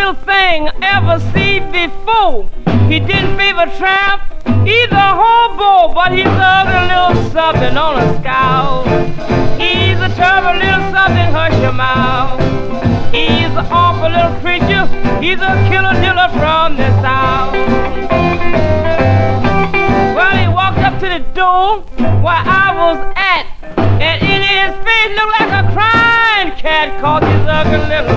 little thing ever seen before. He didn't favor tramp, either hobo, but he's a ugly little something on a scowl. He's a terrible little something, hush your mouth. He's an awful little creature, he's a killer diller from the south. Well, he walked up to the door where I was at, and in his face looked like a crying cat, cause he's ugly little